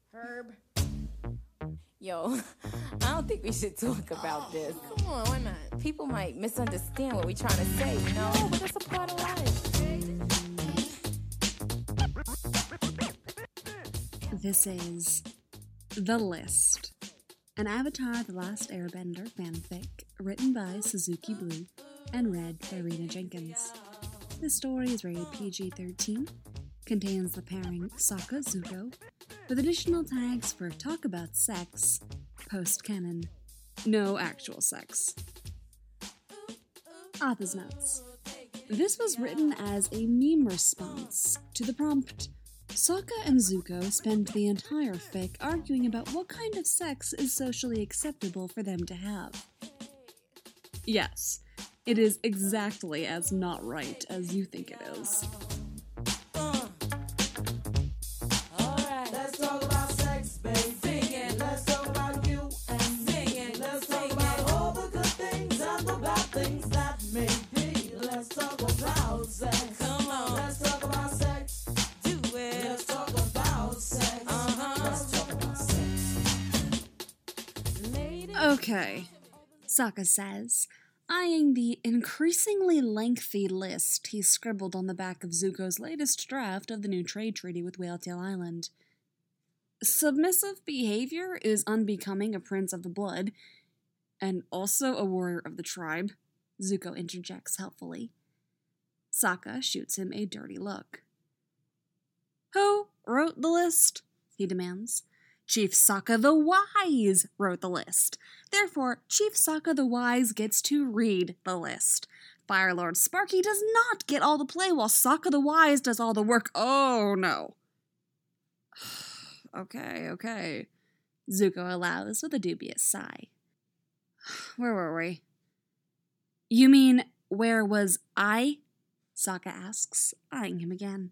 Herb. Yo, I don't think we should talk about this. Come on, why not? People might misunderstand what we're trying to say, you know? No, but that's a part of life. This is The List, an Avatar The Last Airbender fanfic written by Suzuki Blue and read by Rena Jenkins. This story is rated PG-13, contains the pairing Sokka Zuko, with additional tags for talk about sex, post-canon, no actual sex. Author's notes. This was written as a meme response to the prompt, Sokka and Zuko spend the entire fic arguing about what kind of sex is socially acceptable for them to have. Yes, it is exactly as not right as you think it is. Okay, Sokka says, eyeing the increasingly lengthy list he scribbled on the back of Zuko's latest draft of the new trade treaty with Whaletail Island. Submissive behavior is unbecoming a prince of the blood, and also a warrior of the tribe, Zuko interjects helpfully. Sokka shoots him a dirty look. Who wrote the list? He demands. Chief Sokka the Wise wrote the list. Therefore, Chief Sokka the Wise gets to read the list. Fire Lord Sparky does not get all the play while Sokka the Wise does all the work. Oh no. Okay. Zuko allows with a dubious sigh. Where were we? You mean, where was I? Sokka asks, eyeing him again.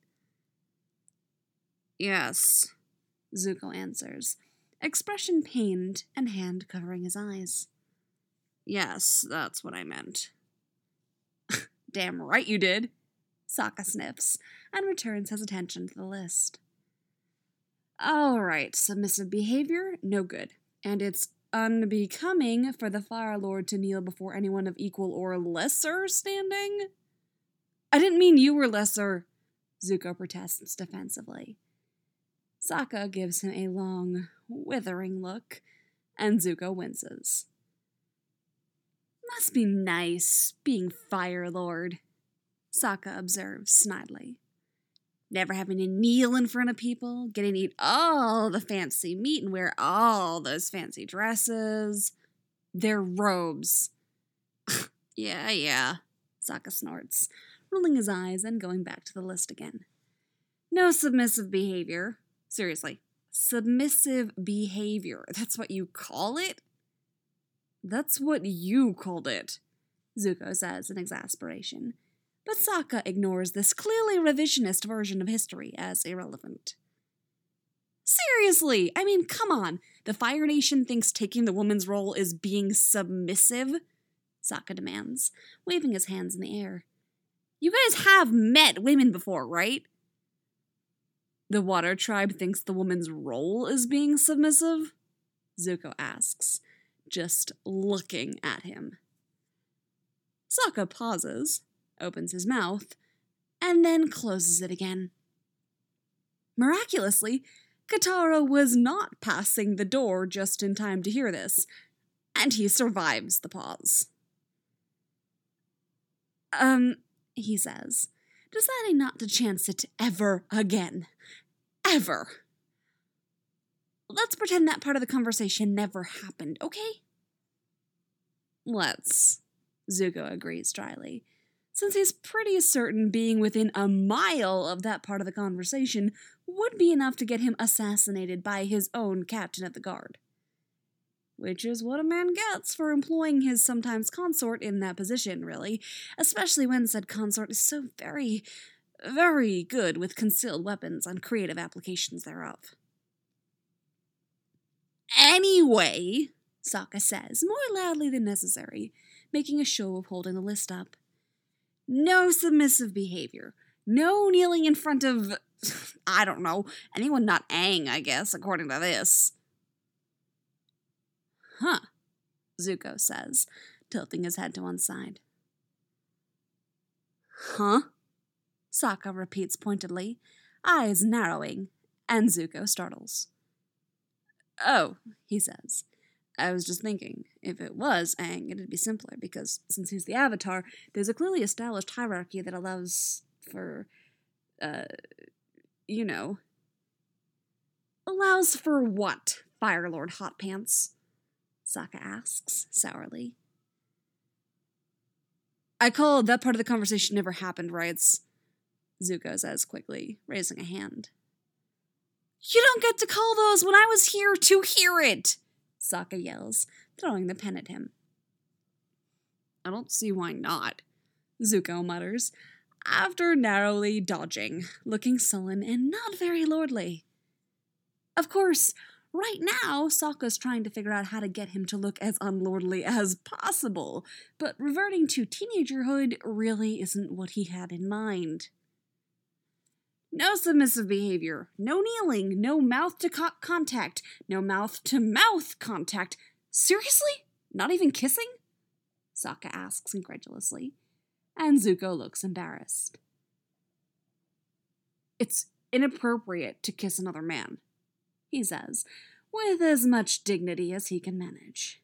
Yes, Zuko answers, expression pained and hand covering his eyes. Yes, that's what I meant. Damn right you did, Sokka sniffs and returns his attention to the list. All right, submissive behavior, no good. And it's unbecoming for the Fire Lord to kneel before anyone of equal or lesser standing? I didn't mean you were lesser, Zuko protests defensively. Sokka gives him a long, withering look, and Zuko winces. Must be nice being Fire Lord, Sokka observes snidely. Never having to kneel in front of people, getting to eat all the fancy meat and wear all those fancy dresses. Their robes. Yeah, Sokka snorts, rolling his eyes and going back to the list again. No submissive behavior. Seriously, submissive behavior. That's what you call it? That's what you called it, Zuko says in exasperation. But Sokka ignores this clearly revisionist version of history as irrelevant. Seriously, I mean, come on. The Fire Nation thinks taking the woman's role is being submissive? Sokka demands, waving his hands in the air. You guys have met women before, right? The Water Tribe thinks the woman's role is being submissive? Zuko asks, just looking at him. Sokka pauses, opens his mouth, and then closes it again. Miraculously, Katara was not passing the door just in time to hear this, and he survives the pause. He says, deciding not to chance it ever again. Ever. Let's pretend that part of the conversation never happened, okay? Let's, Zuko agrees dryly, since he's pretty certain being within a mile of that part of the conversation would be enough to get him assassinated by his own captain of the guard. Which is what a man gets for employing his sometimes consort in that position, really, especially when said consort is so very, very good with concealed weapons and creative applications thereof. Anyway, Sokka says, more loudly than necessary, making a show of holding the list up. No submissive behavior. No kneeling in front of I don't know. Anyone not Aang, I guess, according to this. Huh, Zuko says, tilting his head to one side. Huh? Sokka repeats pointedly, eyes narrowing, and Zuko startles. Oh, he says. I was just thinking, if it was Aang, it'd be simpler, because since he's the Avatar, there's a clearly established hierarchy that allows for, Allows for what, Fire Lord Hot Pants? Sokka asks, sourly. I call that part of the conversation never happened, writes. Zuko says quickly, raising a hand. You don't get to call those when I was here to hear it, Sokka yells, throwing the pen at him. I don't see why not, Zuko mutters, after narrowly dodging, looking sullen and not very lordly. Of course, right now, Sokka's trying to figure out how to get him to look as unlordly as possible, but reverting to teenagerhood really isn't what he had in mind. No submissive behavior, no kneeling, no mouth-to-contact, no mouth-to-mouth contact. Seriously? Not even kissing? Sokka asks incredulously, and Zuko looks embarrassed. It's inappropriate to kiss another man, he says, with as much dignity as he can manage.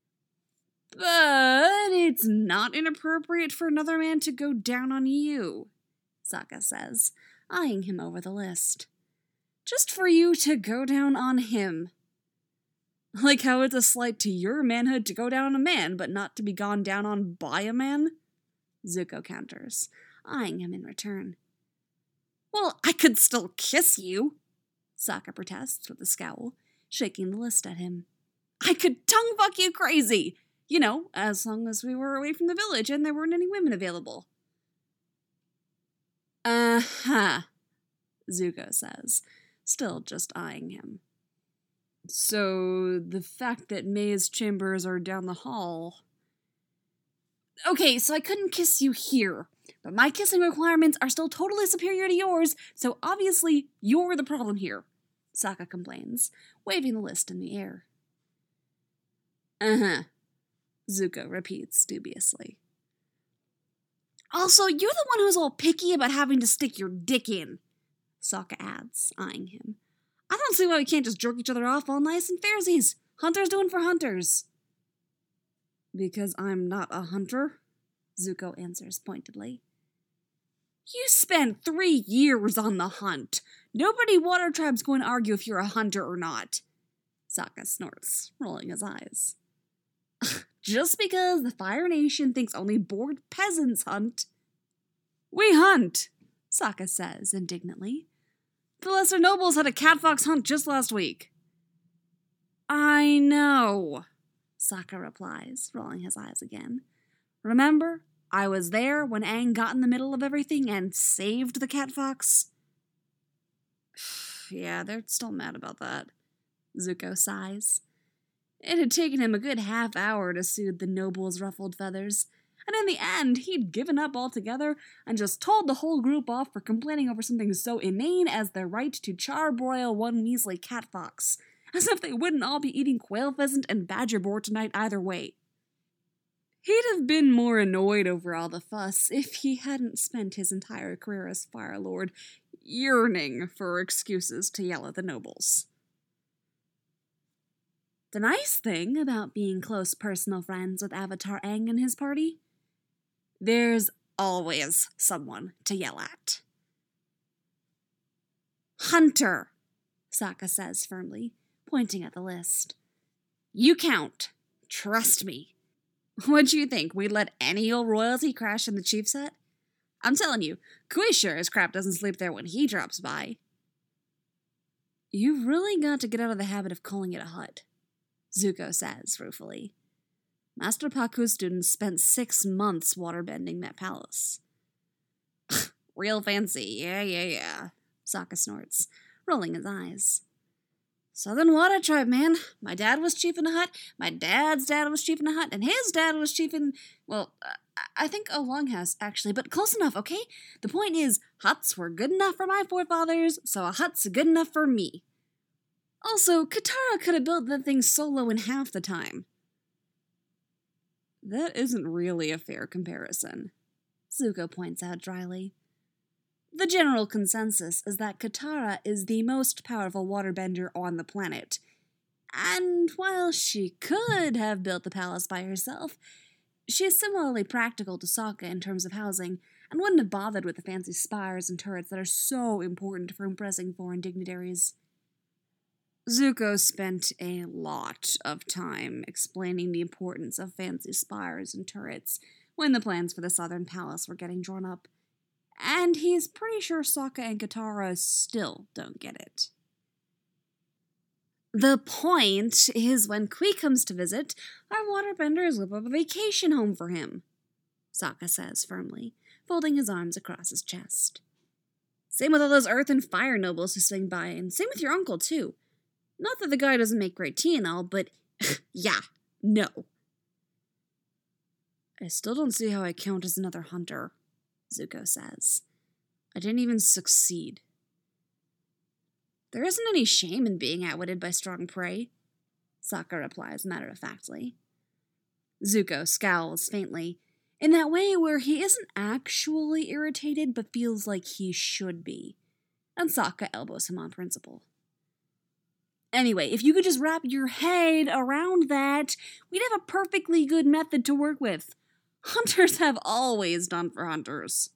But it's not inappropriate for another man to go down on you, Sokka says, eyeing him over the list. Just for you to go down on him. Like how it's a slight to your manhood to go down on a man, but not to be gone down on by a man? Zuko counters, eyeing him in return. Well, I could still kiss you, Sokka protests with a scowl, shaking the list at him. I could tongue fuck you crazy! As long as we were away from the village and there weren't any women available. Uh-huh, Zuko says, still just eyeing him. So, the fact that May's chambers are down the hall... Okay, so I couldn't kiss you here, but my kissing requirements are still totally superior to yours, so obviously you're the problem here, Sokka complains, waving the list in the air. Uh-huh, Zuko repeats dubiously. Also, you're the one who's all picky about having to stick your dick in, Sokka adds, eyeing him. I don't see why we can't just jerk each other off all nice and fairsies. Hunters doing for hunters. Because I'm not a hunter, Zuko answers pointedly. You spent 3 years on the hunt. Nobody Water Tribe's going to argue if you're a hunter or not. Sokka snorts, rolling his eyes. Just because the Fire Nation thinks only bored peasants hunt. We hunt, Sokka says indignantly. The lesser nobles had a catfox hunt just last week. I know, Sokka replies, rolling his eyes again. Remember, I was there when Aang got in the middle of everything and saved the catfox? Yeah, they're still mad about that, Zuko sighs. It had taken him a good half hour to soothe the noble's ruffled feathers, and in the end, he'd given up altogether and just told the whole group off for complaining over something so inane as their right to charbroil one measly catfox, as if they wouldn't all be eating quail pheasant and badger boar tonight either way. He'd have been more annoyed over all the fuss if he hadn't spent his entire career as Fire Lord yearning for excuses to yell at the nobles. The nice thing about being close personal friends with Avatar Aang and his party? There's always someone to yell at. Hunter, Sokka says firmly, pointing at the list. You count. Trust me. What'd you think, we'd let any old royalty crash in the chief's hut? I'm telling you, Kui sure as crap doesn't sleep there when he drops by. You've really got to get out of the habit of calling it a hut, Zuko says ruefully. Master Paku's students spent 6 months waterbending that palace. Real fancy, yeah, Sokka snorts, rolling his eyes. Southern Water Tribe, man. My dad was chief in a hut, my dad's dad was chief in a hut, and his dad was chief in, well, I think a longhouse, actually, but close enough, okay? The point is, huts were good enough for my forefathers, so a hut's good enough for me. Also, Katara could have built that thing solo in half the time. That isn't really a fair comparison, Zuko points out dryly. The general consensus is that Katara is the most powerful waterbender on the planet. And while she could have built the palace by herself, she is similarly practical to Sokka in terms of housing, and wouldn't have bothered with the fancy spires and turrets that are so important for impressing foreign dignitaries. Zuko spent a lot of time explaining the importance of fancy spires and turrets when the plans for the Southern Palace were getting drawn up, and he's pretty sure Sokka and Katara still don't get it. The point is when Kui comes to visit, our waterbenders whip up a vacation home for him, Sokka says firmly, folding his arms across his chest. Same with all those earth and fire nobles who swing by, and same with your uncle, too. Not that the guy doesn't make great tea and all, but yeah, no. I still don't see how I count as another hunter, Zuko says. I didn't even succeed. There isn't any shame in being outwitted by strong prey, Sokka replies matter-of-factly. Zuko scowls faintly, in that way where he isn't actually irritated but feels like he should be, and Sokka elbows him on principle. Anyway, if you could just wrap your head around that, we'd have a perfectly good method to work with. Hunters have always done for hunters.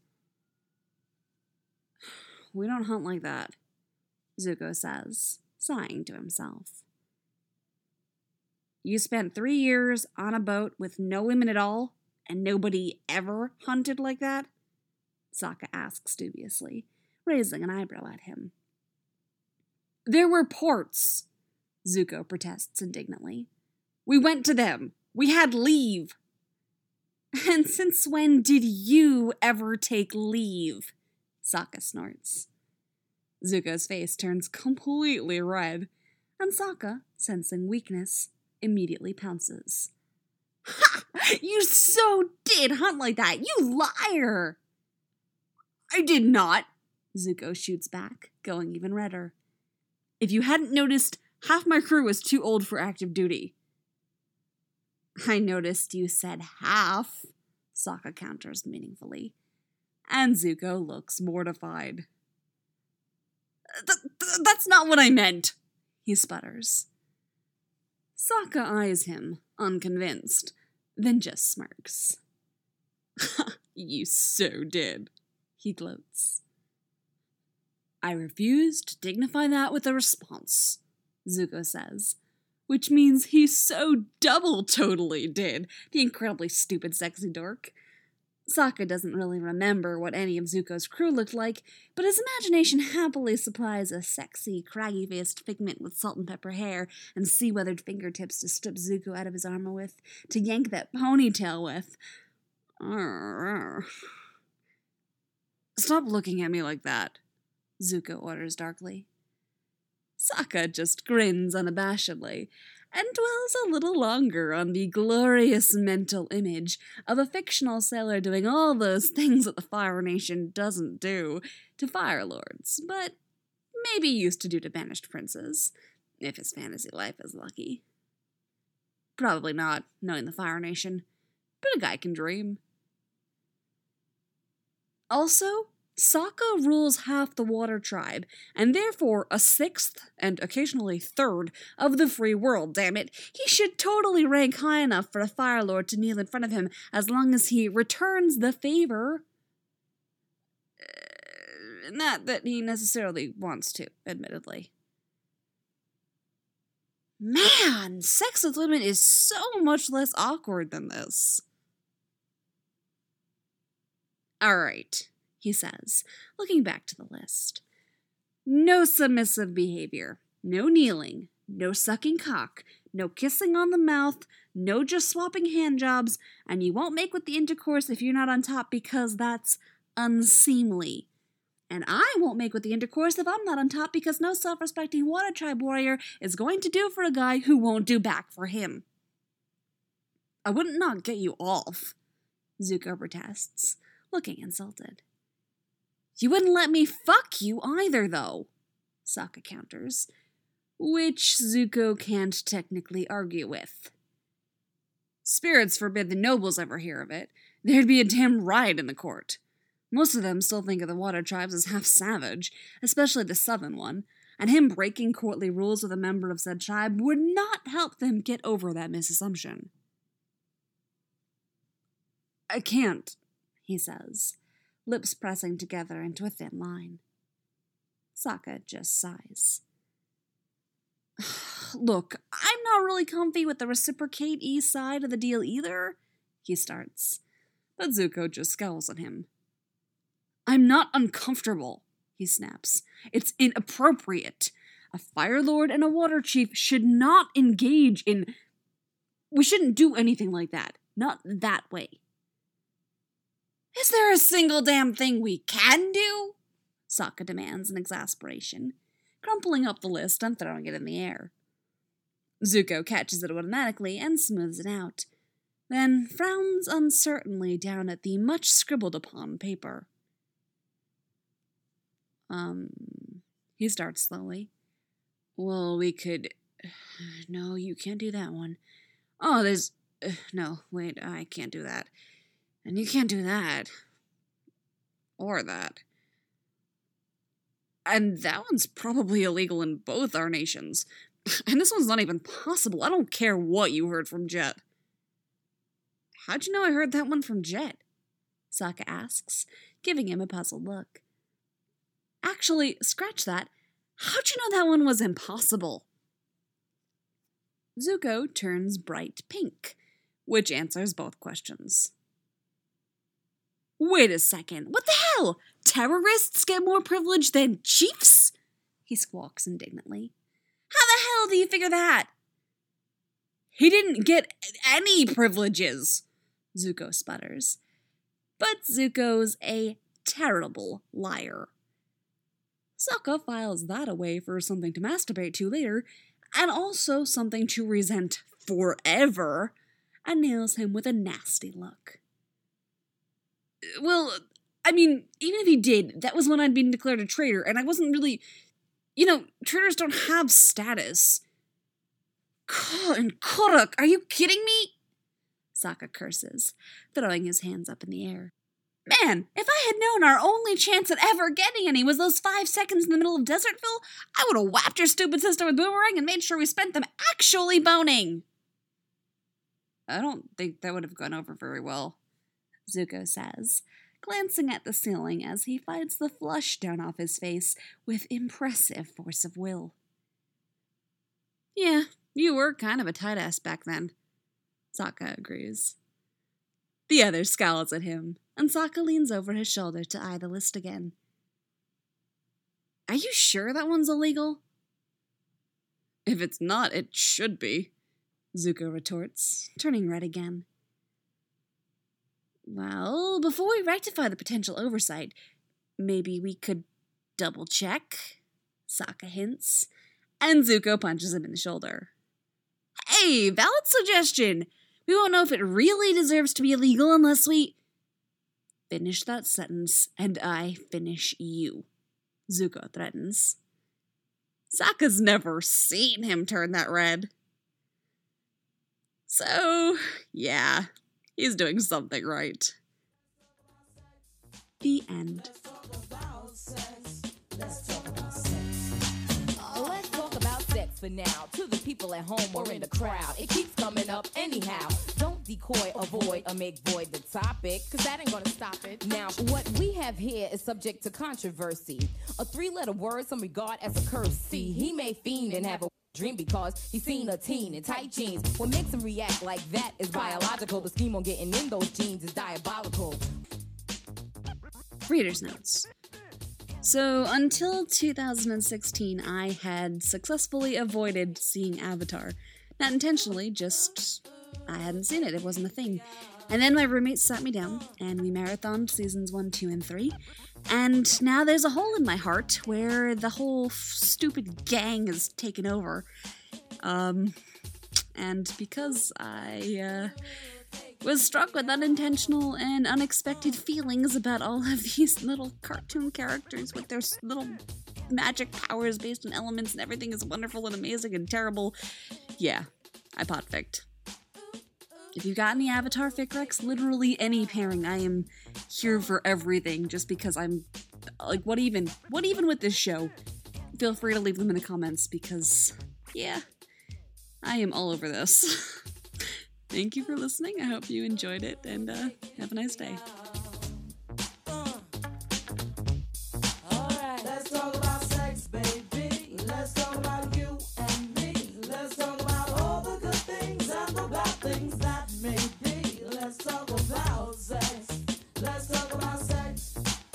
We don't hunt like that, Zuko says, sighing to himself. You spent 3 years on a boat with no women at all, and nobody ever hunted like that? Sokka asks dubiously, raising an eyebrow at him. There were ports, Zuko protests indignantly. We went to them. We had leave. And since when did you ever take leave? Sokka snorts. Zuko's face turns completely red, and Sokka, sensing weakness, immediately pounces. Ha! You so did hunt like that, you liar! I did not, Zuko shoots back, going even redder. If you hadn't noticed, half my crew was too old for active duty. I noticed you said half, Sokka counters meaningfully, and Zuko looks mortified. That's not what I meant, he sputters. Sokka eyes him, unconvinced, then just smirks. You so did, he gloats. I refuse to dignify that with a response, Zuko says, which means he so double totally did, the incredibly stupid sexy dork. Sokka doesn't really remember what any of Zuko's crew looked like, but his imagination happily supplies a sexy, craggy-faced figment with salt and pepper hair and sea-weathered fingertips to strip Zuko out of his armor with, to yank that ponytail with. Stop looking at me like that, Zuko orders darkly. Sokka just grins unabashedly, and dwells a little longer on the glorious mental image of a fictional sailor doing all those things that the Fire Nation doesn't do to Fire Lords, but maybe used to do to banished princes, if his fantasy life is lucky. Probably not, knowing the Fire Nation, but a guy can dream. Also, Sokka rules half the Water Tribe, and therefore a sixth, and occasionally third, of the free world, damn it. He should totally rank high enough for a Fire Lord to kneel in front of him as long as he returns the favor. Not that he necessarily wants to, admittedly. Man, sex with women is so much less awkward than this. Alright, he says, looking back to the list. No submissive behavior, no kneeling, no sucking cock, no kissing on the mouth, no just swapping handjobs, and you won't make with the intercourse if you're not on top because that's unseemly. And I won't make with the intercourse if I'm not on top because no self-respecting water tribe warrior is going to do for a guy who won't do back for him. I wouldn't not get you off, Zuko protests, looking insulted. You wouldn't let me fuck you either, though, Sokka counters, which Zuko can't technically argue with. Spirits forbid the nobles ever hear of it. There'd be a damn riot in the court. Most of them still think of the water tribes as half savage, especially the southern one, and him breaking courtly rules with a member of said tribe would not help them get over that misassumption. I can't, he says, lips pressing together into a thin line. Sokka just sighs. Look, I'm not really comfy with the reciprocate-y side of the deal either, he starts, but Zuko just scowls at him. I'm not uncomfortable, he snaps. It's inappropriate. A Fire Lord and a Water Chief should not engage in... We shouldn't do anything like that. Not that way. Is there a single damn thing we can do? Sokka demands in exasperation, crumpling up the list and throwing it in the air. Zuko catches it automatically and smooths it out, then frowns uncertainly down at the much scribbled upon paper. He starts slowly. Well, we could... No, you can't do that one. Oh, there's... No, wait, I can't do that. And you can't do that. Or that. And that one's probably illegal in both our nations. And this one's not even possible. I don't care what you heard from Jet. How'd you know I heard that one from Jet? Sokka asks, giving him a puzzled look. Actually, scratch that. How'd you know that one was impossible? Zuko turns bright pink, which answers both questions. Wait a second, what the hell? Terrorists get more privilege than chiefs? He squawks indignantly. How the hell do you figure that? He didn't get any privileges, Zuko sputters. But Zuko's a terrible liar. Sokka files that away for something to masturbate to later, and also something to resent forever, and nails him with a nasty look. Well, I mean, even if he did, that was when I'd been declared a traitor, and I wasn't really... You know, traitors don't have status. And Korok, are you kidding me? Sokka curses, throwing his hands up in the air. Man, if I had known our only chance at ever getting any was those 5 seconds in the middle of Desertville, I would have whapped your stupid sister with Boomerang and made sure we spent them actually boning. I don't think that would have gone over very well, Zuko says, glancing at the ceiling as he fights the flush down off his face with impressive force of will. Yeah, you were kind of a tight-ass back then, Sokka agrees. The other scowls at him, and Sokka leans over his shoulder to eye the list again. Are you sure that one's illegal? If it's not, it should be, Zuko retorts, turning red again. Well, before we rectify the potential oversight, maybe we could double-check, Sokka hints, and Zuko punches him in the shoulder. Hey, valid suggestion! We won't know if it really deserves to be illegal unless we... Finish that sentence, and I finish you, Zuko threatens. Sokka's never seen him turn that red. So, yeah, he's doing something right. The end. Let's talk about sex for now. To the people at home or in the crowd, it keeps coming up anyhow. Don't decoy, avoid, or make void the topic, cause that ain't gonna stop it. Now, what we have here is subject to controversy. A 3-letter word some regard as a curse. See, he may fiend and have a dream because he's seen a teen in tight jeans. What makes him react like that is biological. The scheme on getting in those jeans is diabolical. Reader's notes. So, until 2016, I had successfully avoided seeing Avatar. Not intentionally, just I hadn't seen it. It wasn't a thing. And then my roommate sat me down, and we marathoned seasons 1, 2, and 3. And now there's a hole in my heart where the whole stupid gang is taken over. And because I was struck with unintentional and unexpected feelings about all of these little cartoon characters with their little magic powers based on elements and everything is wonderful and amazing and terrible, yeah, I potficked. If you've got any Avatar fic recs, literally any pairing, I am here for everything, just because I'm, like, what even with this show? Feel free to leave them in the comments, because, yeah, I am all over this. Thank you for listening, I hope you enjoyed it, and have a nice day.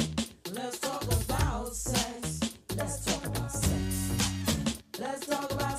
Let's talk about